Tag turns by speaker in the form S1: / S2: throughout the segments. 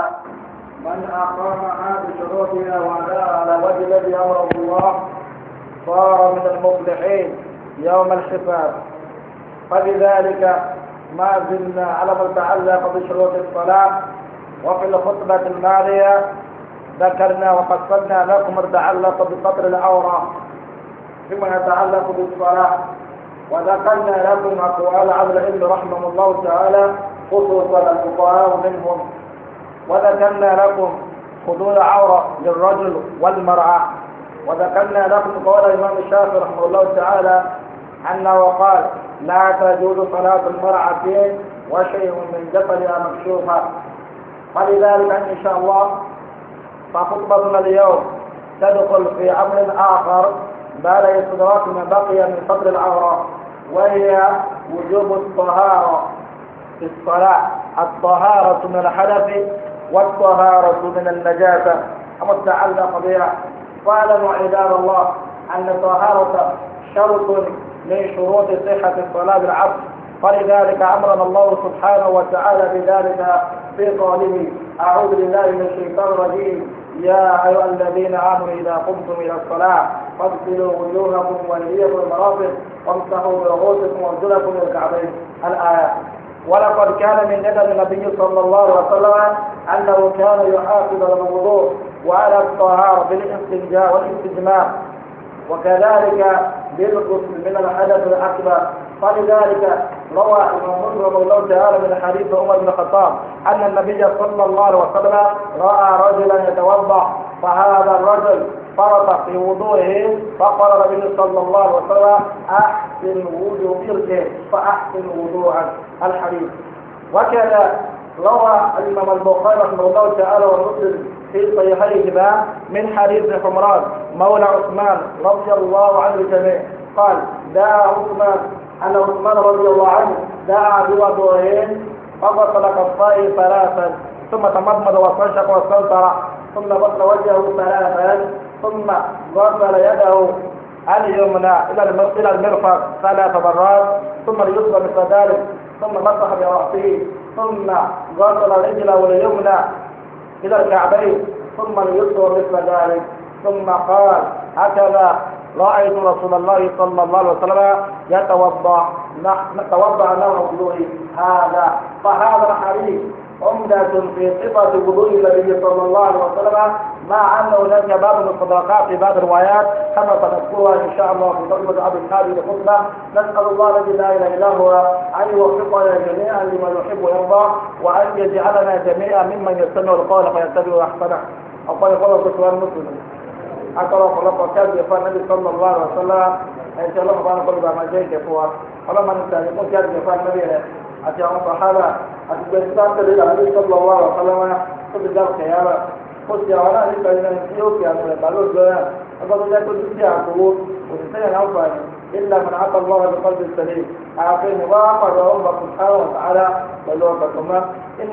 S1: من أقامها بشروطها وأداها على وجه الذي أمره الله صار من المفلحين يوم الحساب. فلذلك ما زلنا على ما يتعلق بشروط الصلاة، وفي الخطبة الماضية ذكرنا وفصلنا لكم ما يتعلق بسطر العورة فيما يتعلق بالصلاة، وذكرنا لكم أقوال أهل العلم رحمهم الله تعالى خصوصا الفقهاء منهم، وذكرنا لكم حدود العورة للرجل والمرأة، وذكرنا لكم قول الإمام الشافعي رحمه الله تعالى أنه قال لا تجوز صلاة المرأة وشيء من جسدها مكشوفا. فلذلك إن شاء الله فخطبتنا اليوم تدخل في أمر آخر بعد استدراك ما بقي من سطر العورة، وهي وجوب الطهارة في الصلاة، الطهارة من الحدث والطهارة من النجاسة أما تعلق بها. فاعلموا عباد الله أن الطهارة شرط من شروط صحة الصلاة بالعبد، فلذلك أمرنا الله سبحانه وتعالى بذلك في قوله أعوذ بالله من الشيطان الرجيم يا أيها الذين آمنوا إذا قمتم إلى الصلاة فاغسلوا وجوهكم وأيديكم المرافق وامسحوا برؤوسكم وارجلكم إلى الكعبين الآية. ولقد كان من ندم النبي صلى الله عليه وسلم أنه كان يحافظ على الوضوء وعلى الطهارة بالاستنجاء والاستجمام، وكذلك بالغسل من الحدث الأكبر. فلذلك روى الإمام مسلم رحمه الله تعالى من حديث عمر بن الخطاب أن النبي صلى الله عليه وسلم رأى رجلا يتوضأ، فهذا الرجل فرط في وضوءه، فقال النبي صلى الله عليه وسلم أحسن وضوءك فأحسن وضوءك الحديث. وكذا روى الإمام البخاري رحمه الله تعالى ومسلم في صحيحيهما من حديث حمران مولى عثمان رضي الله عنه الجميع قال دعا عثمان أن عثمان رضي الله عنه دعا بوضوءه فغسل كفيه ثلاثا ثم تمضمض واستنشق واستنثر ثم غسل وجهه ثلاثا ثم غسل يده اليمنى إلى المرفق 3 مرات ثم اليسرى مثل ذلك ثم مسح برأسه ثم غسل رجله اليمنى إلى الكعبين ثم اليسرى مثل ذلك ثم قال هكذا رأيت رسول الله صلى الله عليه وسلم يتوضأ له وضوءه هذا. فهذا الحديث عمدة في صفة وضوء النبي صلى الله عليه وسلم، مع أنه هناك بعض المصداقات في بعض الروايات كما سنذكرها إن شاء الله في خطبة هذه الخطبة. نسأل الله الذي لا إله إلا هو أن يوفقنا جميعا لما يحب ويرضى، وأن يجعلنا جميعا ممن يستمع القول فيتبع أحسنه. أقول قول سؤال مسلم أقرأ خلق كذب يفعل النبي صلى الله عليه وسلم إن شاء الله سبحانه قل بما جاء كفوا فلما نستعلم كذب يفعل النبي أتي عن صحابة أتبستان تدل النبي صلى الله عليه وسلم قد جاء القيامة قلت يا ولا نستعلم أن يوكي أن يبالوز لنا أقول لك كل شيء عقوب ونستعلم أنفعني إلا من عطى الله بقلب السليم أعطيني وأقعد الله سبحانه وتعالى بلوككما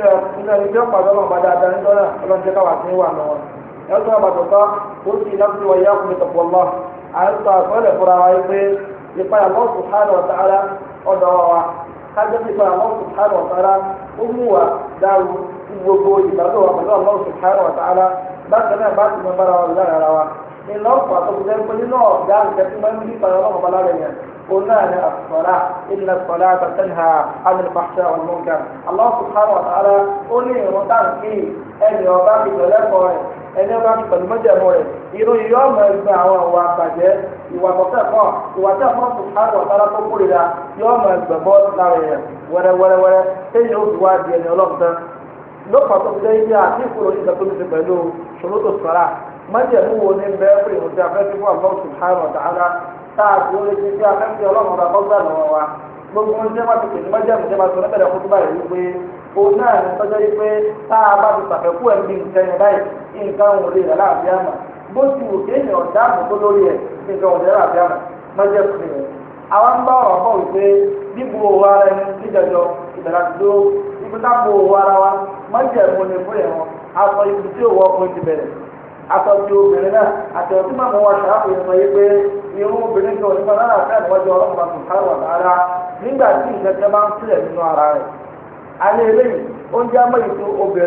S1: إن يجب الله بعد أن يدونا فلن تكواتني وعنه يوم بدوكا قلت نفسي وإياكم بتقوى الله أنت أقول فراغي يقول الله سبحانه وتعالى ودعوة حاجة يقول الله سبحانه وتعالى أموة داو وقوي بدوها بدوها الله سبحانه وتعالى بس أنا بعد من برا الله على إن الله فاتوقع كل نوع دال كتير من يقول الله بلالين قلنا أن الصلاة إن الصلاة تنهى عن الفحشاء والمنكر. الله سبحانه وتعالى قولي رمضان كي أن يوضع بلقوة ẹni ọba ti pẹ̀lú mọ́jẹ̀mú rẹ̀ irú yóò mọ ẹgbẹ́ àwọn ìwà àgbàjẹ́ ìwà tọ́tẹ̀kọ́ ìwà tí àwọn sùpàdé ọ̀tára tó kórìíra yóò mọ ẹgbẹ́ bọ́ lára yẹn wẹ́rẹ́wẹ́rẹ́wẹ́rẹ́ téyìn ó fi wá di ẹni ọlọ́ọ̀tán lópa tó fi dé àti ìfúró nígbà tó ti pẹ̀lú ṣòrótò sọ̀rà mọ́jẹ̀mú wo ní bẹ́ẹ̀ fún ìwọ̀n tí a fẹ́ fi fún àwọn sùpàdé ọ̀tára táàbí ó lè ṣe tí a fẹ́ fi ọlọ́run ọba kọ́ gbà lọ́wọ́ wa gbogbo oúnjẹ má ti pèsè mọ́jẹ̀mú jẹ́ máa tó lẹ́bẹ̀rẹ̀ kó tó báyìí wípé òun náà ní tọ́jọ́ yìí pé tá a bá ti sàfẹ́kù ẹ̀ bí nǹkan yẹn báyìí nǹkan òun lè rẹ̀ láàbí àmà bó ti wù kéèyàn dáàbò tó lórí ẹ̀ nǹkan òun lè rẹ̀ láàbí àmà mọ́jẹ́ fún mi. àwọn ń bá ọ̀rọ̀ bọ̀ wípé bíbu owó ara ẹni níjẹjọ ìbẹ̀rẹ̀ àti ló ibi ká bo owó ara wa mọ́jẹ́ mo ní fún ẹ̀wọ̀n aṣọ ibi tí òwò ọkùnrin ti bẹ̀rẹ̀ aṣọ ti obìnrin náà àti ọtí máa mọ wa ṣàkóso ìsọ yìí pé irun obìnrin kan nípa náà àfẹ́ àníwájú ọlọ́run àti ìkárò àtàrà nígbà tí ìṣẹ̀ṣẹ̀ máa ń sílẹ̀ nínú ara rẹ̀. alẹ́ eléyìí oúnjẹ amáyìí tó obìnrin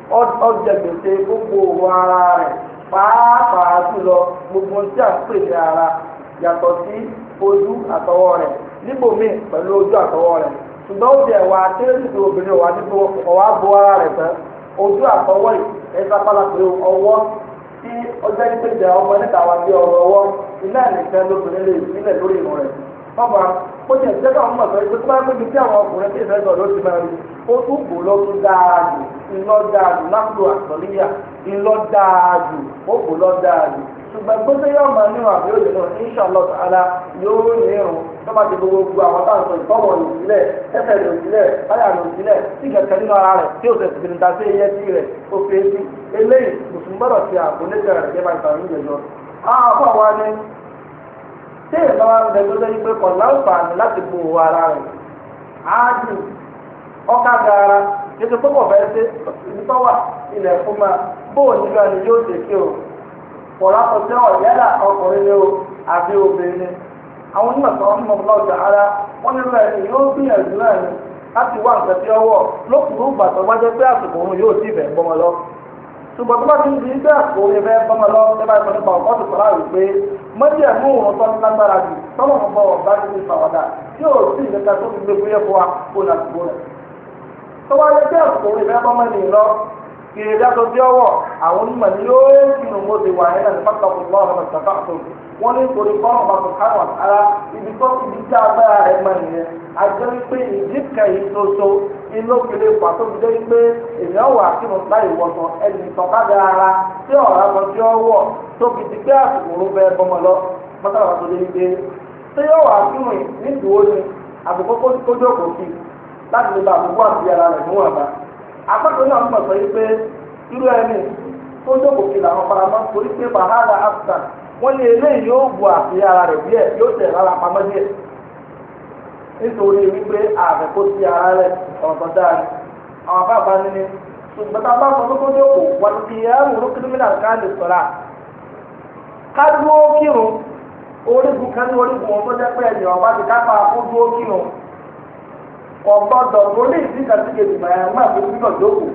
S1: ọjà gbèsè gbogbo òun ara rẹ̀ pàápàá jùlọ gbogbo tí a ń pè ní ara yàtọ̀ sí ojú àtọwọ́ rẹ̀ níbòmíì pẹ̀lú ojú àtọwọ́ rẹ̀ ṣùgbọ́n ó jẹ́ wà tẹ́lifíṣì obìnrin wà níbo ọ̀wá bo ara rẹ̀ tán ojú àtọwọ́ yìí ẹ̀ka pálá pé ọwọ́ tí ọjọ́ ìpèjà ọmọ níta wà bí ọ̀rọ̀ ọwọ́ iná nìkan lóbìnrin lè sílẹ̀ lórí ìrùn rẹ̀ bàbá ó jẹ́ ìjẹ́ káwọn mọ̀ sọ pé tó bá gbébi tí àwọn ọkùnrin tí ìfẹ́ sọ̀rọ̀ ó ti máa rí ó tún kò lọ tún dáa jù ńlọ dáa jù lápò àtọ̀líyà ńlọ dáa jù ó kò lọ dáa jù ṣùgbọ́n gbọ́dọ̀ yóò máa ní àbí òde náà inshallah ta'ala yóò ní irun tó bá ti gbogbo àwọn táwọn sọ ìtọ́wọ̀ lò sílẹ̀ ẹsẹ̀ lò sílẹ̀ báyà lò sílẹ̀ tí kẹ̀kẹ́ nínú ara rẹ̀ tí ó sì ti níta sí iye tí rẹ̀ ó fi sí eléyìí mùsùlùmí gbọ́dọ̀ ti àkóńdéjọ rẹ̀ jẹ́ máa tàbí ìjẹjọ. àwọn afọ wa ni tí ìlú wa ń bẹ gbọ́dọ̀ yí pé kọ̀ láǹfààní láti bo ara rẹ̀ áàdì ọkà gara ètò púpọ̀ bẹ́ẹ̀ ṣe ìtọ́wà ilẹ̀ fún ma bóò nígbà ni yóò ṣe kí o pọ̀lápọ̀ tí wọ́n yálà ọkùnrin ni o àbí obìnrin ni àwọn onímọ̀ sọ wọn mọ̀ lọ́jà ara wọn ní bẹ́ẹ̀ ni yóò gbìyànjú náà ni láti wá nǹkan tí ọwọ́ lókùnrin gbàtọ̀ wá jẹ́ pé àsìkò òun yóò sì bẹ̀ gbọ́mọ lọ ṣùgbọ́n tó bá ti ń di iṣẹ́ àsìkò òun bẹ́ẹ̀ gbọ́mọ lọ ẹ bá sọ nípa ọ̀pọ̀ tó sọ̀rọ̀ àrùn pé mọ́jẹ̀ mú òun tó ń lágbára jù tọ́lọ̀ mọ́ bọ̀ ọ̀gá ti fi fàwọ́dà tí yóò sì ìgbẹ́ka tó fi gbé fúyẹ́ fún wa kó nà àsìkò rẹ̀ tó bá yẹ kí àsìkò òun bẹ́ẹ̀ gbọ́mọ ní lọ kìrìdá tó bí ọwọ́ àwọn onímọ̀ ni yóò kírun bó ti wà yẹn ní pátákó lọ́wọ́ ọ̀nà ìtàkàtò wọ́n ní torí kọ́nà ọba tó kánú ara ibi tó ibi tí agbára rẹ̀ mọ̀ nìyẹn àjẹ́ wípé ìdí kẹyìn ṣoṣo inú kele pàtó fi dé wípé èèyàn wà kírun láì wọ̀sán ẹni tọ́kadà ara tí ọ̀rá lọ sí ọwọ́ tó fi di pé àsìkò ló bẹ bọ́mọ lọ mọ́tàlá tó dé wípé tí yóò wà kírun nídùú ni àbùkù kó jókòó sí láti lè ba àbùkù àti ara rẹ̀ níwọ̀n bá akọ́kọ́ náà ń bọ̀ sọ yìí pé irú ẹni tó jókòó kí làwọn faramọ́ torí pé bàhálà afghan wọ́n ní eléyìí yóò bu àfi ara rẹ̀ díẹ̀ yóò tẹ̀ rárá pamọ́ díẹ̀ nítorí wípé àbẹ̀kó sí ara rẹ̀ ọ̀sán dáa ni àwọn afáàbá níní ṣùgbọ́n tá a bá sọ pé kó jókòó wà ní kí ẹ̀rù ló kírímìnà ká lè sọ̀rọ̀ ká dúró kírun orígun kan ní orígun wọn tó jẹ́ pé ẹ̀yìn ọ̀bá ti ká pa kó dúró kírun ọgbọdọ lórí ìdíjà tí kejì bàyà máa fi gbígbọ jókòó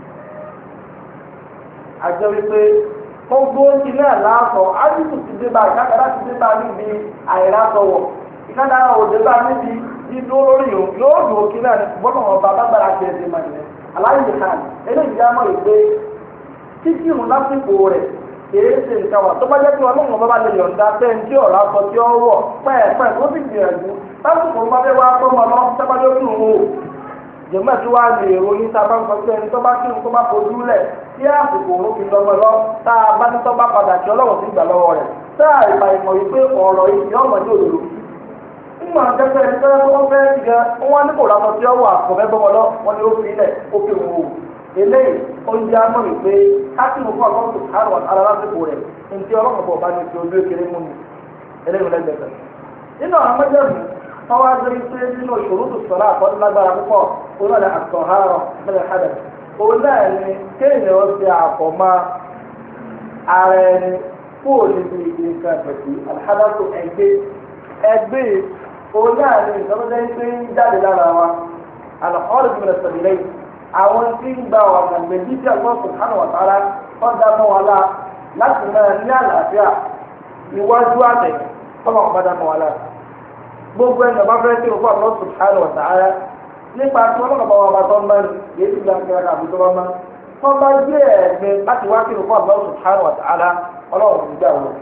S1: àjọ wípé gbogbo ilé àlàáfọ ájútù ti dé bá ìkádàrá ti dé bá níbi àìrásọwọ ìkádàrá òde bá níbi dídó lórí yòó yóò dùn òkè náà ní gbọ́dọ̀ ọba bágbára ti ẹsẹ̀ máa nìyẹn aláìlè kan eléyìí já mọ́ ìpè títí ìrùn lásìkò rẹ̀ kìí ṣe nǹkan wà tó bá jẹ́ pé ọlọ́run bá lè yọ̀ǹda tẹ́ǹtì ọ̀rọ̀ aṣọ tí ó wọ̀ pẹ́ẹ́pẹ́ tó sì gbìyànjú lásìkò bá fẹ́ wá tọ́mọ lọ sábàdé ó dùn wò jẹ́mọ̀ tí wàá lè ròyìn tá a bá ń sọ pé ẹni tó bá kírun tó bá fojú lẹ̀ tí àsìkò òun fi lọ́mọ lọ tá a bá ní tó bá padà kí ọlọ́run sì gbà lọ́wọ́ rẹ̀ tá a ìgbà ìmọ̀ yìí pé ọ̀rọ̀ yìí ni ọmọ yóò lò nígbà tẹ́tẹ́ ẹni tó wọ́n fẹ́ gan wọ́n ní kò lásọ tí ó wà kò fẹ́ bọ́mọ lọ wọ́n ní ó fi ilẹ̀ ó fi wò ó eléyìí oúnjẹ amọ̀ mi pé káàkiri fún ọgbọ́n tó kárọ̀ ara lásìkò rẹ̀ ntí ọlọ́run bọ̀ bá ní ti ojú ekele mú mi eléyìí lẹ́gbẹ̀ẹ́ nínú àwọn méjèèjì wọ́n wá dé pé nínú ìṣòro tó sọ̀rọ̀ àkọ́dún lágbára púpọ̀ òun náà àtọ̀hárọ̀ mẹ́lẹ̀ hádẹ̀ òun náà ní kéèyàn ó ṣe àfọ̀mọ́ ara ẹni fún òní bí nǹkan ìpẹ̀sì alhádàtò ẹgbẹ́ òun náà ní ìsọdọ́jẹ́ pé ń jáde lára wa alhọ́ọ̀lù mẹ́lẹ̀ sọ̀rọ̀ àwọn tí ń gba ọ̀nà méjì tí Allah subhanahu wa ta'ala ọ̀dà mọ́ wa la láti máa ní àlàáfíà iwájú àtẹ̀ tọ́lọ̀ ọ̀bádà mọ́ wa la. gbogbo ẹni ọba fẹ́ tí o fún Allah subhanahu wa ta'ala nípa tí wọ́n bá wà bá tọ́ ń bá ní yéé ti gba kíra kàbí tó bá má. wọ́n bá gbé ẹ̀gbin láti wá kí o fún Allah subhanahu wa ta'ala ọlọ́run nígbà wọn.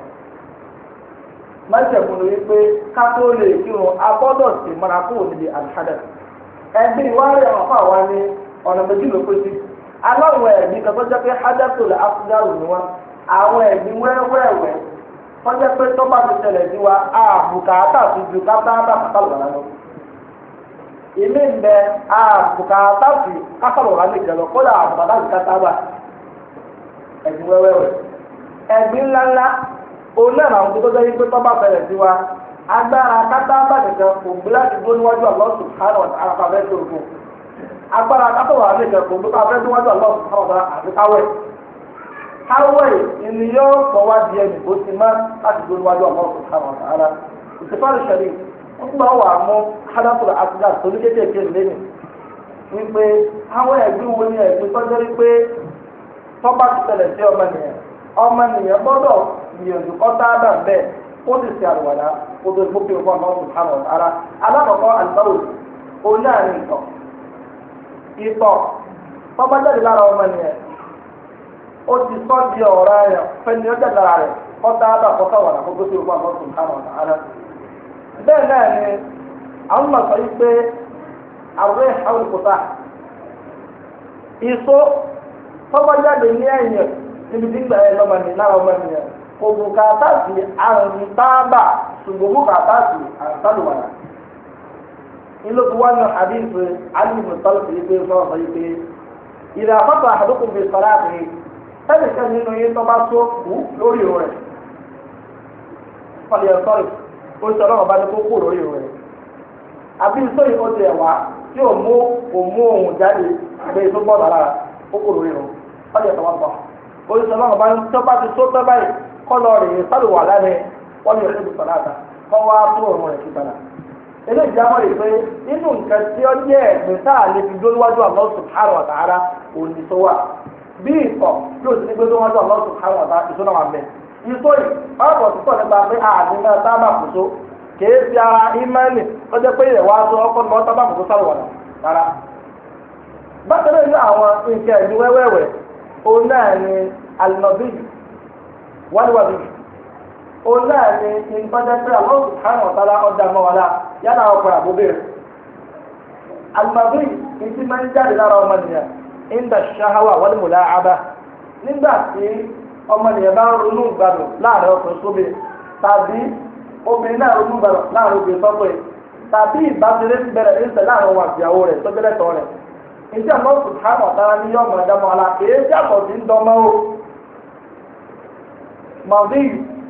S1: májèmú ni wípé ká tó lè kírun abọ́dọ̀ sí mara kúrò níbi al-hadath. ẹgbẹ́ ìwárí àwọn fún àwa ní ọ̀nà méjì ló pé sí aláwọ̀ ẹ̀gbin kan tó jẹ́ pé hadathul lè afúdárù ni wọn àwọn ẹ̀gbin wẹ́wẹ́wẹ́ tó jẹ́ pé tó bá ti ṣẹlẹ̀ sí wa àbùkátà tó ju kátábà kátàlùwà lọ. ilé ń bẹ àbùkátà sí kátàlùwà lè jẹ lọ kódà àbùkátà sí kátábà ẹ̀gbin wẹ́wẹ́wẹ́. ẹ̀gbin ńláńlá òun náà àwọn tó jẹ́ pé tó bá ṣẹlẹ̀ sí wa agbára kátábà nìkan kò gbé láti dó níwájú Allah subhanahu wa ta'ala tó fún agbára kátọ̀wà ní ìkẹ́kọ̀ọ́ tó ká fẹ́ níwájú Allah subhanahu wa ta'ala àti káwẹ̀ ènìyàn kọ̀ wá di ẹnì kó ti má láti gbé níwájú Allah subhanahu wa ta'ala ìtìfáàlì ṣẹlẹ̀ wọ́n tún bá wà mú hadathul asghar tó ní kékeré lẹ́nu wípé àwọn ẹ̀gbin wo ni ẹ̀gbin tọ́jú rí pé tọ́ba ti tẹ̀lẹ̀ sí ọmọnìyàn gbọ́dọ̀ gbìyànjú kọ́ sáádà bẹ́ẹ̀ ó sì ṣe àlùwàlá ó tó gbókè fún ọmọ subhanahu wa ta'ala alákọ̀ọ́kọ́ àlùbáwò òun náà ní ìtọ̀ tọ́ba jáde lára ọmọnìyàn ó ti sọ di ọ̀rọ̀ ayọ̀ fẹ́ni ó jáde lára rẹ̀ kọ́ sáádà kọ́ sáwàlá kó gbókè fún ọmọ subhanahu wa ta'ala bẹ́ẹ̀ náà ni àwọn ọmọ sọ yìí pé àwòrán àwọn ìkòtà ìso tọ́ba jáde ní ẹ̀yìn níbi tí gbà ẹ lọ́mọ ní lára ọmọ nìyẹn kò bùkátà sí àrùn tábà ṣùgbọ́n bùkátà sí àrùn tálùwàlà. ilé tó wá ní àdínkù alìmù tọ́lù sí pé fún ọ̀sán yìí pé ìrìn àfọ́tò àdókò fi sọ̀rọ̀ àbí ẹnìkan nínú yín tó bá tó kú lórí rẹ̀ fọlẹ̀ sọ́rì ó sọ ọlọ́run bá ní kó kú lórí rẹ̀ àbí sóyè ó ti ẹ̀wà tí ò mú ohun jáde ìgbé tó gbọ́dọ̀ lára ó kú lórí rẹ̀ fọlẹ̀ tó wá bọ̀ oríṣi ọlọ́run bá ń tó bá ti tó tẹ́ báyìí kọ́ lọ rè é sálùwà lánàá wọ́n lè ṣe ìbùsọ̀ láta kọ́ wá tó òun rẹ̀ sí padà. eléyìí já mọ́ rè pé nínú nǹkan tí ó jẹ́ ẹ̀gbìn sáà lè fi dó níwájú Allah subhanahu wa ta'ala òní tó wà bí ìtọ̀ yóò ti ní gbé níwájú Allah subhanahu wa ta'ala ìṣúná wà mẹ́. ìtọ́ yìí ọ̀rọ̀ tó tọ̀ nípa pé ààbò náà sábà kò so kèé fi ara ìmánì lọ́jọ́ pé ìrẹ̀wá tó ọkọ̀ ní wọ́n sábà kò so sálùwà rárá. bákan náà ní àwọn nǹkan ẹ̀mí wẹ́wẹ́wẹ́ òun náà ni alinabi wáníwájú òun náà ni ìfọdẹ́sẹ́ Allah subhanahu wa ta'ala ọ̀dà mọ́wálá yálà ọkọ̀ àbúbẹ̀rẹ̀ alinabi ìtì máa ń jáde lára ọmọnìyàn inda ṣahawa wal mula'aba nígbà tí ọmọnìyàn bá ń ronú gbàdùn láàrin ọkùnrin sóbì tàbí obìnrin náà ronú gbàdùn láàrin obìnrin sọ́pẹ̀ tàbí ìbáṣeré bẹ̀rẹ̀ ìṣẹ̀ láàrin wọn àtìyàwó rẹ̀ tó bẹ̀rẹ̀ tọ́ rẹ̀ ìdí Allah subhanahu wa ta'ala ní yọ̀ọ̀mọ̀ ẹ̀dámọ́ ala kìí jábọ̀ sí ń dánmọ́ o màdí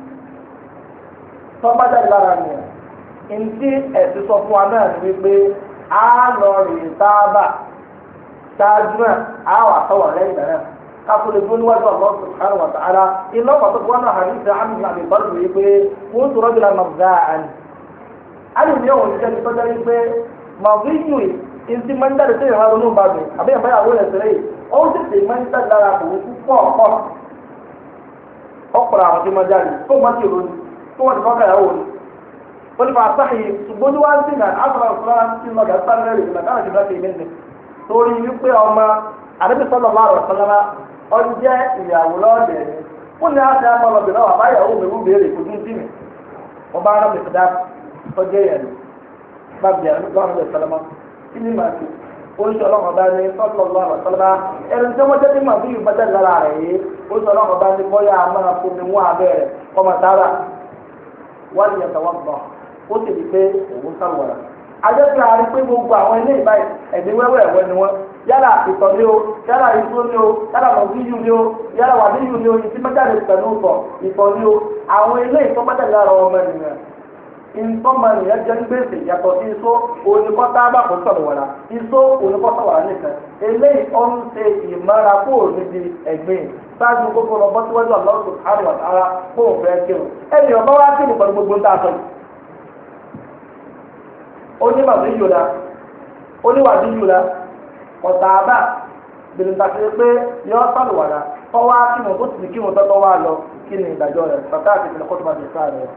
S1: tọ́bájà lára nìyẹn ìdí ẹ̀sìn sọ fún wa náà ní wípé a lọ rè sáábà ṣáájú náà a wà sọ̀wọ̀ lẹ́yìn náà káfọ́ lè dúró níwájú Allah subhanahu wa ta'ala iná pàtó fún wa náà hàn ní ìṣe àmì àmì ìbálò wípé wọ́n sọ̀rọ̀ bí la màbúdá àní. a lè ní òun ìṣẹ́ ní tọ́jà wípé màbí yìí ìntì máa ń jáde sí ìhà ronú bá mi àbí ìyàbá ìyàwó rẹ̀ sílẹ̀ yìí ó tètè máa ń jáde lára kò púpọ̀ ọ̀pọ̀lọpọ̀ àwọn tí máa jáde tó máa ti ronú tó wọ́n ti fọ́n káyàwó ni. ó ní fàá sáyé ṣùgbọ́n tí wọ́n ń sìn náà àtàrà òṣùlá ti ń lọ́gà sáré rẹ̀ ìgbà káàkiri ìgbà tèmi ní. torí wípé ọmọ àdébí sọ́lọ́ bá rọ̀ sọ́lá ọ jẹ́ ìyàwó lọ́ọ̀dẹ̀ ni. ó ní àti àmọ́ ọlọ́bìnrin náà àbáyàwó mi wú béèrè kò dún sí mi. wọ́n bá rán mi fi dá ọjọ́ ìyàlú bá bìyànjú lọ́rùn ìsọlọ́mọ́ kini ma ti oṣù ọlọ́run bá ní sọ́tọ̀lọ́ àbàtọ́lá ẹni tí wọ́n jẹ́ pé màbí yìí bá jáde lára rẹ̀ yìí oṣù ọlọ́run bá ní bọ́yá máa fomi wọ́n abẹ́ rẹ̀ kọ́mọ sára wọ́n yẹ tọwọ́ bọ̀ ó sì di pé òun sàlùwàrà. ajẹ́pẹ́ àárín pé gbogbo àwọn ilé ìbáyìí ẹ̀dín wẹ́wẹ́ ẹ̀wẹ́ ni wọ́n yálà ìtọ̀ ni o yálà ìtú ni o yálà mọ̀bíyù ni o yálà wàbíyù ni o ìtí mẹ́jáde pẹ̀lú ìtọ̀ ni o àwọn ilé ìtọ́ mẹ́jáde lára ọmọ ènìyàn ìtọ́mọnìyàn jẹ́ gbèsè yàtọ̀ sí iṣó oníkọ́tà bá kò sọ̀rọ̀ wàrà iṣó oníkọ́tà wàrà nìkan eléyìí ó ń ṣe ìmọ̀ra kó o níbi ẹ̀gbìn ṣáájú gbogbo lọ bọ́ síwájú Allah subhanahu wa ta'ala kó o fẹ́ kírun ẹnì ọba wá kírun pẹ̀lú gbogbo ń tà sọ yìí. onímọ̀tò yìí oníwàdí yìí ọ̀tà àbá bèrè tàbí pé yọ sọ̀rọ̀ wàrà tọ́wá kírun tó sì kírun tọ́tọ́ wá lọ kí ni ìdájọ́ rẹ̀ tàbí àti ìpínlẹ̀ kọ́tù bá ti sáà rẹ̀.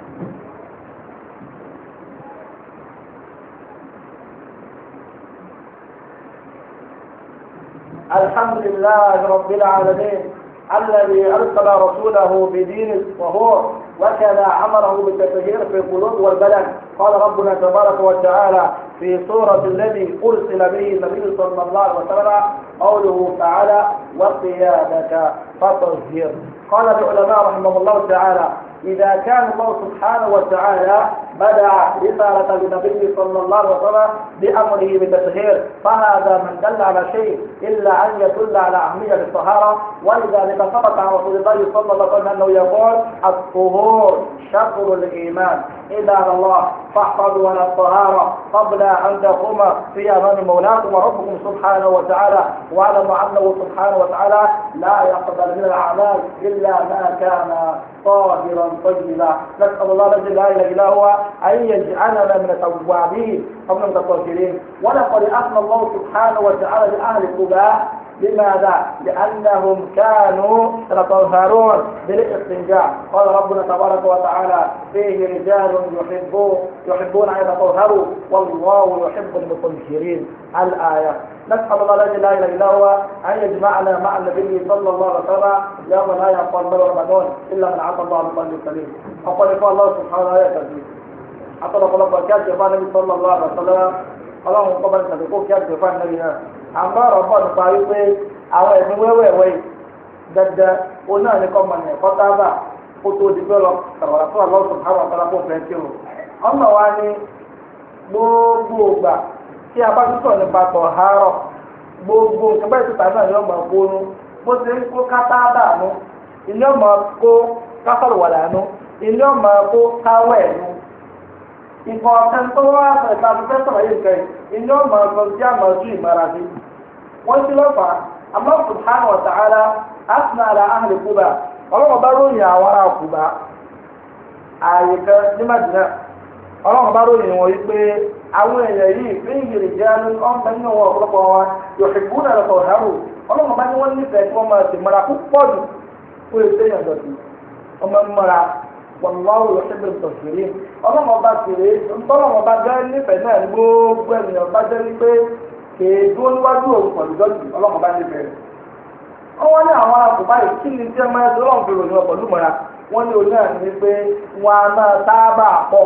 S1: الحمد لله رب العالمين الذي أرسل رسوله بدين الطهور وكذا أمره بالتطهير في القلوب والبدن قال ربنا تبارك وتعالى في سورة الذي أرسل به النبي صلى الله عليه وسلم قوله تعالى وثيابك فطهر قال العلماء رحمه الله تعالى إذا كان الله سبحانه وتعالى بدأ رسالة النبي صلى الله عليه وسلم بأمره بالتطهير فهذا من دل على شيء إلا أن يدل على أهمية الطهارة ولذلك ثبت عن رسول الله صلى الله عليه وسلم أنه يقول الطهور شطر الإيمان إذا الله فاحفظوا على الطهارة قبل أن تقوم في أمام مولاكم وربكم سبحانه وتعالى واعلموا أنه سبحانه وتعالى لا يقبل من الأعمال إلا ما كان طاهرا طيبا نسأل الله الذي لا إله إلا هو أن يجعلنا من التوابين ومن المتطهرين ولقد أثنى الله سبحانه وتعالى لأهل قباء لماذا؟ لأنهم كانوا يتطهرون بالاستنجاء. قال ربنا تبارك وتعالى فيه رجال يحبون أن يتطهروا والله يحب المطهرين. الآية. نسأل الله الذي لا إله إلا هو أن يجمعنا مع النبي صلى الله عليه وسلم يوم لا يقبل رمضان إلا من عطى الله بقلب سليم. أقول الله سبحانه وتعالى أطلع الله بركاته يا النبي صلى الله عليه وسلم. اللهم قبل تدقوك يا النبي àmọ́ ọ̀rọ̀ bọ̀ nípa wípé àwọn ẹ̀mí wẹ́wẹ́wẹ́ dandan oní àníkọ́ mọ̀ ní ẹ̀kọ́ tábà kó tó di pé lọ sọ̀rọ̀ fún Allah subhanahu wa ta'ala kó fẹ́ kí o. ọmọ wa ní gbogbo ògbà tí a bá túbọ̀ nípa tọ̀ hárọ̀ gbogbo ìjọba ìtúta náà ni ọmọ kónú bó ti ń kó kátábà nú ilé ọmọ kó kásọ̀rọ̀wàlà nú ilé ọmọ kó káwẹ̀ nú. ìkọ̀ ọ̀sẹ̀ tó wá ẹ̀ka fífẹ́ sọ̀rọ̀ yìí kẹ́ ilé ọmọ ọgbọ̀n tí a mọ̀ sí ìmọ̀ra sí. wọ́n ti lọ́fà Allah subhanahu wa ta'ala asna ala ahli Quba ọlọ́run bá ròyìn àwọn ará Quba ààyè kan ní Madina ọlọ́run bá ròyìn wọn wípé àwọn èèyàn yìí fi ń yìrì jẹ́ ọmọ nínú wọn ọ̀pọ̀lọpọ̀ wọn yuhibbuna al-tatahhur ọlọ́run bá ní wọ́n nífẹ̀ẹ́ tí wọ́n máa ti mọ́ra púpọ̀ jù fún ètò èèyàn dọ̀tí ọmọ mọ́ra wallahu yuhibbu al-mutahhirin ọlọ́run bá kéré ntọ́lọ́run bá jẹ́ nífẹ̀ẹ́ náà gbogbo ènìyàn bá jẹ́ wípé kéèdó níwájú òun pẹ̀lú dọ́tí ọlọ́run bá nífẹ̀ẹ́ rẹ̀. wọ́n ní àwọn akùnbá yìí kí ni tí ẹ máa tó lọ́run fi ròyìn wọn pẹ̀lú mọ́ra wọ́n ní oní àná ní pé wọ́n á máa sábà pọ̀.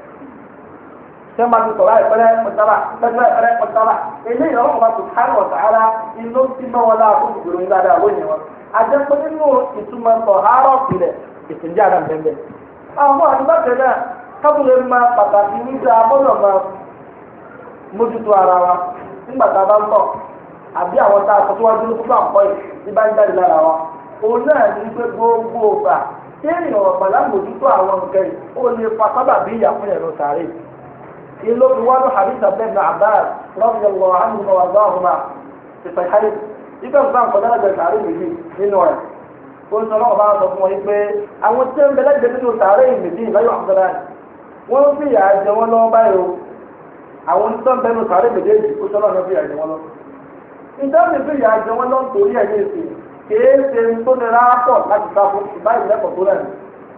S1: ṣé máa ti sọ̀rọ̀ àìpẹ́rẹ́ pọ̀tàbà pẹ́pẹ́rẹ́ pọ̀tàbà eléyìí ọlọ́run bá subhanahu wa ta'ala inú tí náà wọn láàbò ìgbèrò yín dáadáa lóyìn wọn. àjẹpẹ́ nínú ìtumọ̀ sọ̀hárọ̀ sílẹ̀ ìsìnjẹ́ àdàm bẹ́ẹ̀ àwọn àdúgbàtẹ̀ náà kábùlẹ̀ máa pàtàkì níta gbọ́dọ̀ máa mójútó ara wa nígbà tá a bá ń tọ̀ àbí àwọn tá a sọ síwájú ní púpọ̀ àpọ̀ yìí tí bá ń jáde lára wa òun náà ní pé gbogbo ọgbà tí èèyàn ọ̀pọ̀ lámòjútó àwọn nǹkan yìí ó lè fa sábà bí ìyà fún ẹ̀rọ sàárè ìlú fi wá ní hadith abdul abbas radiyallahu anhu wa ardahuma ti sọ ìhárì ìgbà tó sáà kọjá lẹ́gbẹ̀ẹ́ sàárè méjì nínú ẹ̀ ó ń sọ náà bá sọ fún wọn yìí pé àwọn tí ń bẹ lẹ́gbẹ̀ẹ́ nínú sàárè méjì láyọ̀ àbúrò wọ́n ń fìyà jẹ wọ́n lọ́wọ́ báyìí o àwọn tó ń bẹnu sàárè méjèèjì ó sọ́nà ló fìyà jẹ wọ́n lọ. ìdáhùn ìfìyà jẹ wọ́n lọ nítorí ẹ̀ ní èsì kìí ṣe tó nira pọ̀ láti sá fún ìbáyìí lẹ́kọ̀ọ́ tó lẹ́nu.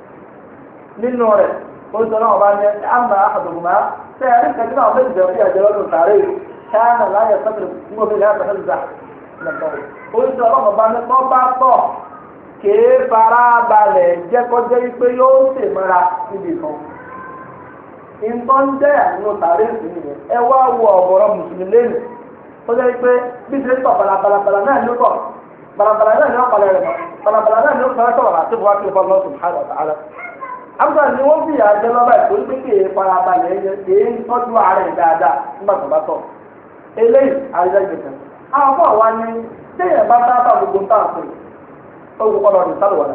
S1: nínú rẹ̀ ó sọ náà bá ní àmà àdùnmá tẹ́ ẹ̀rí kẹ́kẹ́ náà méjì jẹ́ fìyà jẹ lọ́dún sàárè káàmà láyé sọ́kìrì fún omi láyé sọ́kìrì zà ó sọ náà bá ní tó bá tọ̀ kìí fara balẹ̀ jẹ́ kọjá pé yóò ṣèmọ́ra níbi kan nǹkan jẹ́ àánú tààrí ìsìn nìyẹn ẹ wá wo ọ̀gọ̀rọ̀ mùsùlùmí lẹ́nu tó jẹ́ pé bí ṣe ń tọ̀ balabala náà ló tọ̀ balabala náà ní ọ̀pọ̀lẹ̀ rẹ̀ balabala náà ní ọ̀pọ̀lẹ̀ sọ̀rọ̀ àti buhari kí ló fọ́ lọ́sùn subhanahu wa ta'ala. àbúrò ni wọ́n fi àjẹ lọ́ba ìkó ní pé farabalẹ̀ yẹn kì í tọ́jú ààrẹ dáadáa nígbà tó bá tọ̀ eléyìí àrídájẹsẹ̀. àwọn fún àwa ni téèyàn bá dábàá gbogbo ń tàn sí ó gbọ́ lọ́dún sálùwàlà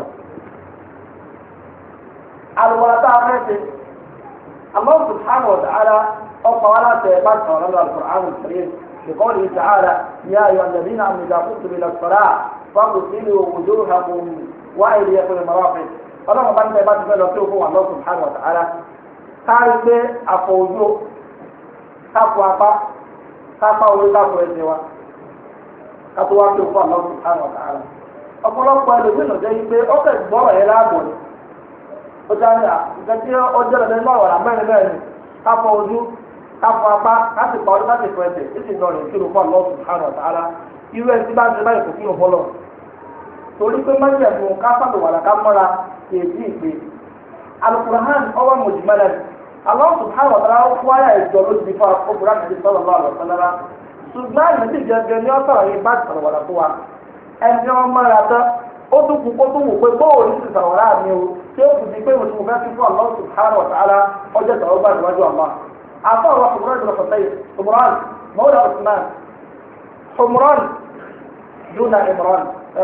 S1: àlùwàlà tá a fẹ́ ṣe الله سبحانه وتعالى أوصى ولا تبقى على القرآن الكريم بقوله تعالى يا أيها الذين آمنوا إذا قمتم إلى الصلاة فاغسلوا وجوهكم وأيديكم إلى المرافق ọlọ́run bá ń tẹ́ bá ti fẹ́ lọ sí òfin Allah subhanahu wa ta'ala kárí pé àpò ojú kápò apá kápá orí kápò ẹsẹ̀ wa kátó wá sí òfin Allah subhanahu wa ta'ala ọ̀pọ̀lọpọ̀ ẹlòmíràn jẹ́ pé ọ̀kẹ́ gbọ́rọ̀ yẹn láàbò ni ó dáná nǹkan tí ó jẹ́ lọ́dẹ náà wà lámẹ́rin náà ni kápò ojú kápò apá láti pa ọdún láti fọ ẹsẹ̀ èsì ìdọ̀rìn kí ló fún Allah subhanahu wa ta'ala irú ẹni tí bá ń ṣe báyìí kò kí ló fọlọ́ torí pé májèmú káfáàdù wà láká mọ́ra èdè ìpè Al-Qur'an ọwọ́ mujmalan Allah subhanahu wa ta'ala fún àyà ìjọ ló ti fa ọkùnrin àti sallallahu alaihi wasallam ṣùgbọ́n àyè gẹ́gẹ́ ní ọ̀sán yìí bá ti sọ̀rọ̀ wàlá fún wa ẹni wọn mọ́ra tán ó tún kú kó tún wò pé bóòlù ti sọ̀rọ̀ wàlá mi o tí ó fi di pé mo ti fẹ́ fi fún Allah subhanahu wa ta'ala ọjọ́ sọ̀rọ̀ bá ìwájú àmà àfọ̀ àwọn ọkùnrin ìjọba sọ̀tẹ́yì Humran mawla Usman Humran duna Imran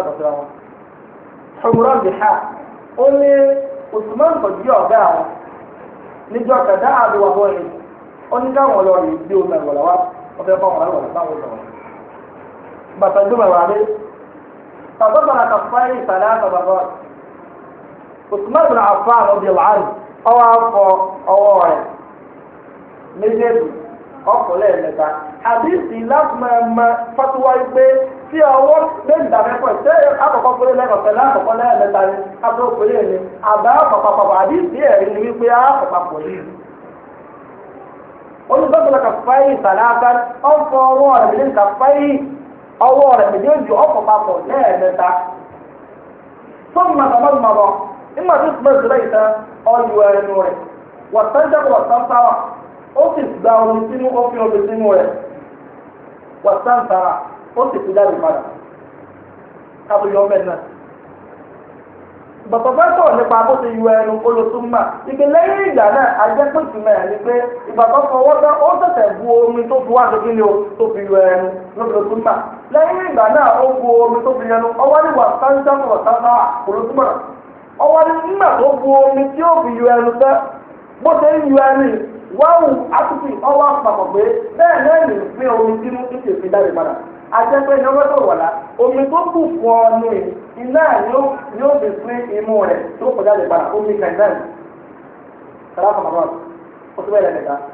S1: Humran biha ó ní Usman kò jí ọ̀gá àwọn níjọ́ kẹ̀dá àdúrà bọ́ọ̀lù ó ní káwọn lọ rí bí omi ẹ̀wọ̀lá wa wọ́n fẹ́ fọ́n wọn báwọn sọ̀rọ̀ bàtà ìdúmọ̀ wà dé tàbátàlà kàfáì ìsàlẹ̀ àtàbàbọ̀ Usman bin Affan ọdí ọ̀hánì ọwọ́ afọ ọwọ́ rẹ̀ méjèèjì ọkọ̀ lẹ́ẹ̀mẹ́ta àdìsí láti máa fatuwa pé tí ọwọ́ méjì dàbẹ́fọ̀ ṣé àkọ́kọ́ péré lẹ́kọ̀ọ́kẹ́ lákọ̀ọ́kọ́ lẹ́ẹ̀mẹ́ta ni àtọ́ péré ni àbá àpapọ̀ àdìsí ẹ̀rí ni wípé àpapọ̀ yìí. olùdókòlò kàfáyì sàlàkà ọ̀fọ̀ ọwọ́ rẹ̀ méjì kàfáyì ọwọ́ rẹ̀ méjèèjì ọ̀pọ̀ papọ̀ lẹ́ẹ̀mẹ́ta. sọ́nà mọ̀mọ́mọ́ nígbà tí ìsúná ìsúná ìtàn ọ̀yọ̀ ẹnu rẹ̀ wọ̀sánsáwà ó sì gba omi sínú ó fi omi sínú rẹ̀ wọ̀sánsárà ó sì fi jáde padà kábíyọ̀ ọmọ ẹ̀ náà. bàtà bá sọ̀rọ̀ nípa bó ti yọ ẹnu olùsúnmà ike lẹ́yìn ìgbà náà ajẹ́pẹ̀tù mẹ́rin ni pé ìgbà tó fọwọ́ tán ó ṣẹ̀ṣẹ̀ bu omi tó fi wá sí kíni o tó fi yọ ẹnu lọ́sọ̀lọ́súnmà lẹ́yìn ìgbà náà ó bu omi tó fi yọ ẹnu ọwọ́ ní wọ̀sánsárà olùsúnmà ọwọ́ ní nígbà tó bu omi tí ó fi yọ ẹnu tán bó ṣe ń yọ ẹnu wáwù àtúntì ọwọ́ àpapọ̀ pé bẹ́ẹ̀ náà ní ìpín omi sínú ìṣe fi jáde padà àjẹpẹ́ ní ọwọ́ tó wà lá omi tó kù fún ọ nù iná yóò fi pín imú rẹ̀ tó kọjá jáde padà omi kàìdáì sàlámù àmọ́ ó tún bẹ́ẹ̀ lẹ́nìkan.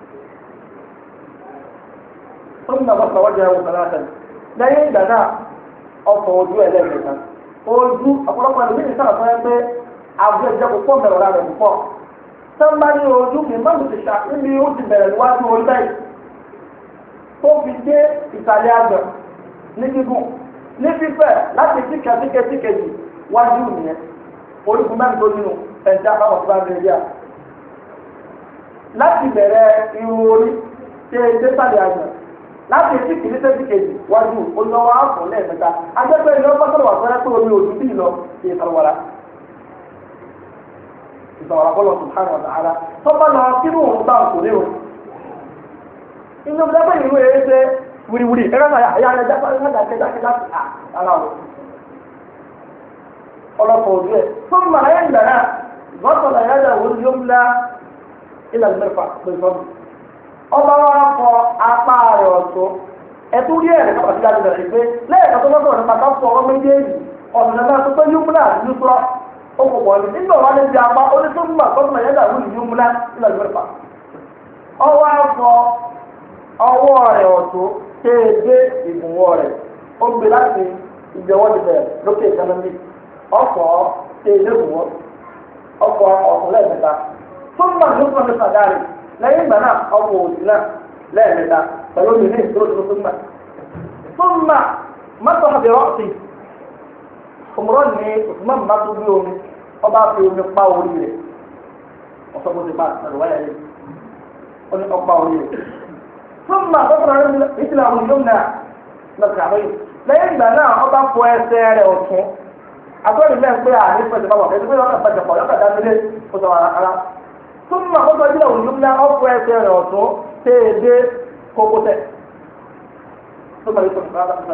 S1: tó ń nàbọ̀ sọ̀wọ́ jẹ́ ẹ̀wọ̀n sàlátẹ̀ lẹ́yìn ìgbà náà ọkọ̀ ojú ẹ̀ lẹ́nìkan ojú ọ̀pọ̀lọpọ̀ ẹ̀lú ní sáà fẹ́ pé àbúrò ìjẹ́ púpọ̀ bẹ̀rẹ̀ ọ̀rá rẹ̀ púpọ̀ sọ́mbà ní ojú mi má ti ṣà níbi ó ti bẹ̀rẹ̀ níwájú orí báyìí tó fi dé ìsàlẹ̀ àgbẹ̀ ní gígùn ní fífẹ̀ láti tíkẹ́tíkẹ́tíkẹ́jì wájú nìyẹn orígun mẹ́rin tó nínú ẹ̀já báwọn tó bá ń rẹ̀ díà láti bẹ̀rẹ̀ irun orí ṣe dé sàlẹ̀ àgbẹ̀ láti tíkẹ́tíkẹ́jì wájú olùwà àfọ̀ lẹ́ẹ̀mẹ́ta ajẹ́pẹ́ ìlú ọgbà sọ̀rọ̀ wà sọ́rẹ́ pé omi òjú bí lọ ṣe ìsàlùwàlà bọ́lọ̀ subhanahu wa ta'ala tọ́ba lọ kínú òun bá òkú ní o. inú dábẹ́ ìlú yẹn ṣe wìrìwìrì ẹ̀rọ náà yà á jápá ní ọjà kẹjákẹjá ara o. ọlọ́pàá ojú ẹ̀ fún màá yẹn gbà náà gbọ́dọ̀ náà yàrá òun yóò múlá ilà mẹ́fà pẹ̀lú ọba wa kọ apá rẹ̀ ọ̀tún ẹ̀tú rí ẹ̀rẹ̀ náà ti dájú bẹ̀rẹ̀ pé lẹ́yìn tó lọ́sọ̀rọ̀ nípa tó fọ ọmọ méjèèjì ọ̀sán náà tó pé yóò múlá àti yóò oko wọlé nígbà wà lẹ́bi apá onísọ́gbà kọ́sùmọ̀ yẹ́dà wúlò yóò múlá nílẹ̀ ìgbẹ́fà. ọwọ́ afọ ọwọ́ rẹ̀ ọ̀tún ṣe é dé ìbùwọ̀ rẹ̀ ó gbé láti ìgbẹ́wọ́ ti bẹ̀rẹ̀ lókè ìkànnì ọkọ̀ ṣe é dé ìbùwọ̀ ọkọ̀ ọ̀tún lẹ́ẹ̀mẹ́ta. sọ́gbà ló fọ́n ní sàgárì lẹ́yìn ìgbà náà ọkọ̀ òsì náà lẹ́ẹ̀mẹ́ta pẹ̀lú mi ní ìṣòro tó sọ́gbà. sọ́gbà mọ́tò àbẹ̀rọ̀ọ̀sì òmùrọ̀ ní Usman bá tó bí omi ọba fi omi pa orí rẹ̀ ọ̀sọ́ bó ti pa àlùwá yẹn ó ní ọpa orí rẹ̀ fún mà tọ́kùnrin rẹ̀ ìtìlẹ̀ àwọn yóò nà lọ́kàn àbẹ́yìn lẹ́yìn ìgbà náà ọba fọ ẹsẹ̀ rẹ̀ ọ̀tún agbẹ́rù mẹ́rin pé àní fẹ̀jẹ̀ bá wà kẹ́sì pé ọ̀nà fẹ̀jẹ̀ pọ̀ yọ̀kà dá nílé kó sọ ara fún mà tọ́kùnrin ìtìlẹ̀ àwọn yóò nà ọfọ ẹsẹ̀ rẹ̀ ọ̀tún tẹ́ ẹ dé kókósẹ̀ tó bá yẹ kó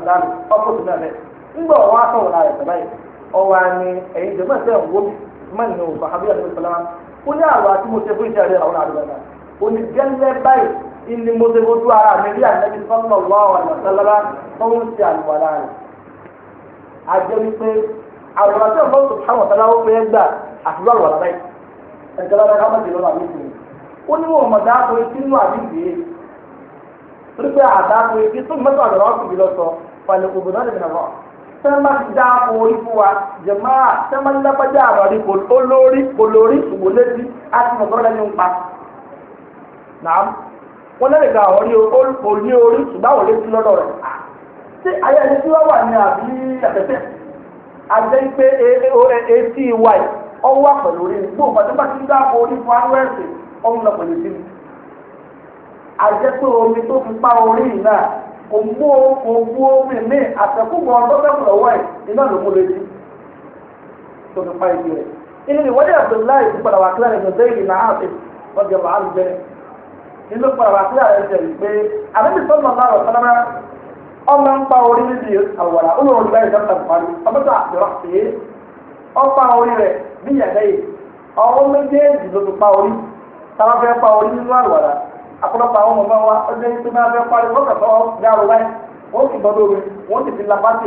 S1: ńgbà wọn á sọ̀rọ̀ láàyè tẹ̀lé yìí ọwọ́ àmì ẹ̀yìn jẹ̀mọ́ ẹ̀sẹ̀ ń wọ́n mọ́ nínú òfò àbíyá ní ìfọ̀lá ó ní àrò àti mo ṣe fún ìṣẹ́ rẹ̀ àwọn àdúgbò náà ó ní gẹ́lẹ́ báyìí ní mo ṣe fojú ara mi rí ànábi sọ́nà lọ́wọ́ àlùfáà tó ń ṣe àlùwàlá rẹ̀. àjẹ́ wípé àlùwàlá tí ọ̀pọ̀ tó hàn wọ̀tálá ó fẹ́ gbà àtúrò àlùwàlá báyìí ẹ̀jẹ̀ lọ́dọ̀ ká mọ̀jẹ̀ lọ́nà àbí ìsìn ó ní wọn mọ̀dá kó etí nínú àbí ìsìn torí pé àdá kó etí tó mọ́tò àlùwàlá ó sì lọ sọ falẹ̀ òbí náà lè nà lọ sẹ́mbà ti dá orí fún wa jẹ̀máà sẹ́mbà ní lápájá àbárí kò lórí ṣùgbọ́n létí àti mọ̀tọ́rọ́ lẹ́nu ń pa. Nàám wọ́n lẹ́rìí ká àwọn orí orí ṣùgbọ́n àwọn létí lọ́dọ̀ rẹ̀. Ṣé ayé ẹni tí wọ́n wà ní àbí àtẹ̀tẹ̀? Àjẹ́ pé etí wa yìí ọwọ́ àpẹ̀lú orí ni gbogbo àtẹ́gbà ti dá orí fún anúẹ̀sì ọmọ lọ pẹ̀lú sí mi. Àjẹ́ pé omi tó fi pa orí yìí náà ògbó omi ní àtẹ̀kùbọ̀ ọ̀dọ́gbẹ̀kùn lọ́wọ́ ẹ̀ iná ló mú létí tó fi pa ìdí rẹ̀. inú ìwọ́dí Abdullahi ti padà wà kílẹ̀ rẹ̀ gbẹ̀dẹ́ ìlú náà àti ọjọ́ bàálù jẹ́ inú padà wà kílẹ̀ rẹ̀ jẹ́ pé àbẹ́bí sọ́nà náà rọ̀ sọ́nà ọmọ ń pa orí níbi àwọ̀rà olóòrùn bẹ́ẹ̀ ìjọba ìparí ọmọdé àpérò sí ọpa orí rẹ̀ bí yàgẹ́ yìí ọwọ́ méjèèjì ló fi pa orí táwọn fẹ́ pa orí nínú àlùwàlà àpọ̀lọpọ̀ àwọn ọmọ wa ọjọ́ yìí tó máa fẹ́ parí wọ́n kẹ̀kọ́ gáàrú láì wọ́n sì gbọ́dọ̀ omi wọ́n sì fi lapáṣẹ.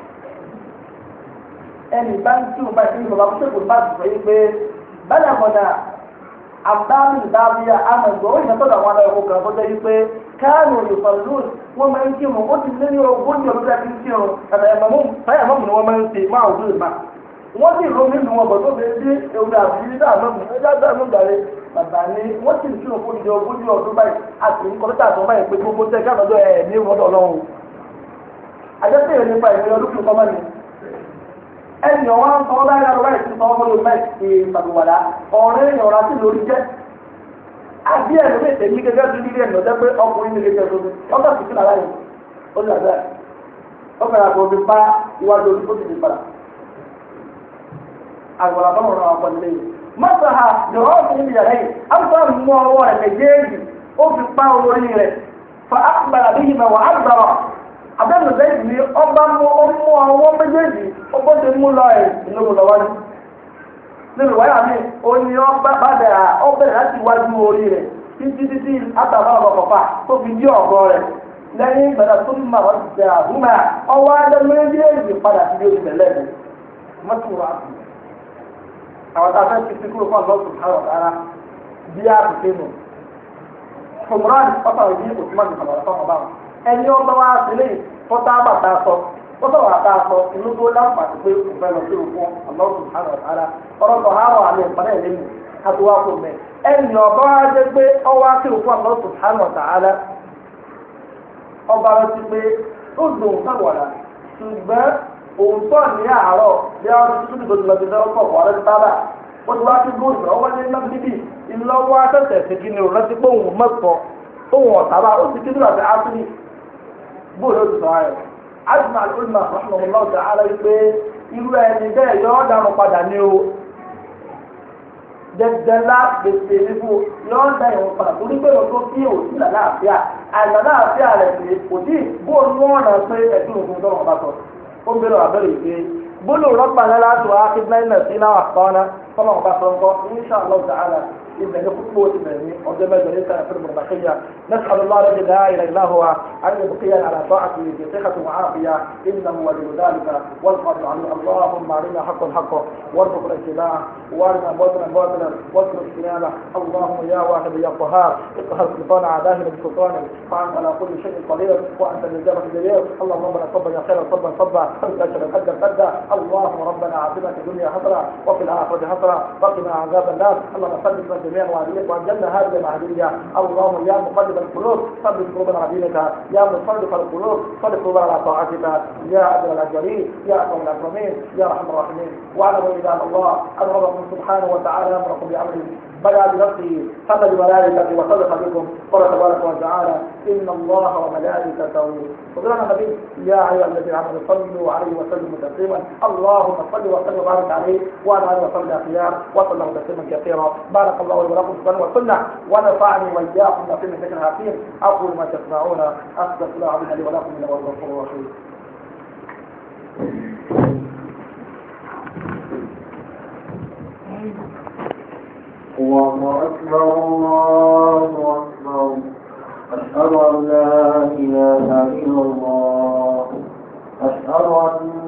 S1: ẹnì bá ń tún bá ìpínlẹ̀ bàbá kó sèkò bá sọ yìí pé bẹ́ẹ̀ mọ̀nà àbámi ìdábíyà amẹ̀gbọ́ ó yìnbọn tọ́jú àwọn aláwọ̀ kan tó jẹ́ yìí pé كانوا يصلون وما يمكنهم قلت الذي يقول يقول لك يمكنهم فيأممون وما يمكن ما وجود الماء wọ́n sì ro nínú wọn bọ̀ tó fi dé ewu àbíyí dáàmú ẹja dáàmú dàrí bàbá ni wọ́n sì ń tún òkú ìdí ogójì ọdún báyìí àti kọ́mítà tó báyìí pé gbogbo tẹ́ káàdọ́dọ́ ẹ̀ ní ìwọ́dọ̀ ọlọ́run. àjẹsẹ̀ yẹn nípa ìwé ọdún kìí kọ́mọ́ ni ẹnì ọ̀wá ń kọ́ báyìí lárúbá yìí ti sọ ọmọ lórí báyìí ti ìpàdùwàdà ọ̀rẹ́ ìyọ̀rá sí lórí jẹ́ àbí ẹ̀rọ lè tẹ̀lé gẹ́gẹ́ bí lílé ẹ̀nà jẹ́ pé ọkùnrin ní gẹ́gẹ́ tó ní ọgbà sì kílára yìí ó ní àgbẹ̀ ọkùnrin àgbẹ̀ òbí pa iwájú ojú tó ti di padà àgbàlá bá wọn àwọn ọ̀pọ̀lẹ́ yìí mọ́tò ha yọ̀rọ̀ ọ̀sìn ní yàrá yìí àbúrò mú ọwọ́ rẹ̀ méjèèjì ó fi pa orí rẹ̀ fa àgbàlá bí yìí mẹ́wàá àgbàrọ̀ àbẹ́nu lẹ́yìn ní ọba mú ọwọ́ méjèèjì ó bó ti mú lọ ẹ̀ ìlú lọ́wọ́dún nínú wáyà mi oní ọba bàdà ọbẹ̀ láti wájú orí rẹ̀ títí àtàwọn ọ̀pọ̀pọ̀ tó fi dí ọ̀gọ́ rẹ̀ lẹ́yìn ìgbàdà tó máa wọ́n ti tẹ̀ àbúmọ̀ ọwọ́ adé méjèèjì padà sí ilé ìtẹ̀lẹ́ rẹ̀ mọ́tòrò àbù. àwọn tá a fẹ́ fi kúrò fún ọlọ́sùn káwọ̀ rárá bí a ti ṣe nù. fòmùrán ọ̀pá òjì òtúmọ̀ ní kàlọ́ ọ̀pá ọba ẹni ọba wa sílẹ̀ fọ́tà bàtà sọ wọ́n wà tá a sọ inú tó láǹfààní pé kò fẹ́ lọ sí òkú ọlọ́run hàn ọ̀tara ọ̀rọ̀ tó hàn wà ní ìpàdé ìlẹ́nu àti wà kó mẹ́ ẹnì ọba wa jẹ́ pé ọwọ́ sí òkú ọlọ́run hàn ọ̀tara ọba rẹ ti pé ó dùn sáwọ̀dà ṣùgbọ́n òun tọ̀ ní àárọ̀ bí wọ́n ti tún ìdòdò lọ́dún lọ́wọ́ pọ̀ wọ́n rẹ tábà wọ́n ti wá sí góòlù ọwọ́ ní iná bíbí ìlọ́wọ́ àtẹ̀tẹ̀ sí kí ni ò rántí pé òun mẹ́tọ̀ òun ọ̀tàbà ó ti kí azuma alulma rahmanulahu ta'ala wípé irú ẹni bẹ́ẹ̀ yọ dànù padà ní o dẹdẹlá gbèsè níbo yọ dà ìwọ̀n padà torí pé òun tó kí o sí làlàáfíà àìlàlàáfíà rẹ̀ sì kò tí bóun wọn náà pé ẹ̀dùn òfin tó wọn bá sọ ó ń bẹ̀rẹ̀ àbẹ̀rẹ̀ ìpè bólú rọ́pà náírà tó wá kí náírà sí náà àkọ́ná tọ́lọ̀ wọn bá sọ ńkọ́ insha Allah ta'ala إذا نقول إنني عندما جلست في المربخية نسأل الله الذي لا إله إلا هو أن يبقينا على طاعته في صحة وعافية إنه ولي ذلك والقادر عليه اللهم أرنا حقا حقا وارزقنا اتباعه وارنا باطلا باطلا وارزقنا اجتنابه اللهم يا واحد يا قهار اقهر سلطان أعدائنا بسلطانك فأنت على كل شيء قدير وأنت الإجابة الجليل اللهم لا صبا يا خير صبا صبا أنت أشهد قدر قدر اللهم ربنا عافنا في الدنيا حسنة وفي الآخرة حسنة وقنا عذاب النار اللهم سلم جميعا وعليك وأنجلنا هذه المعدية اللهم يا مقلب القلوب ثبت قلوبنا على دينك يا مصرف القلوب صرف قلوبنا على طاعتك يا أجل الأجلين يا أكرم الأكرمين يا أرحم الراحمين واعلموا عباد الله أن ربكم سبحانه وتعالى يأمركم بأمر بدأ بنفسه ثم بملائكته وصدق بكم قال تبارك وتعالى إن الله وملائكته وقال النبي يا أيها الذين آمنوا صلوا عليه وسلموا تسليما اللهم صل وسلم وبارك عليه وعلى آله وصحبه الأخيار وسلم تسليما كثيرا بارك الله لي ولكم سبحانه وسنة ونفعني وإياكم في ذكر الحكيم أقول ما تسمعون أستغفر الله العظيم لي ولكم إنه هو الغفور الرحيم
S2: الله أكبر الله أكبر أشهد أن لا إله إلا الله أشهد أن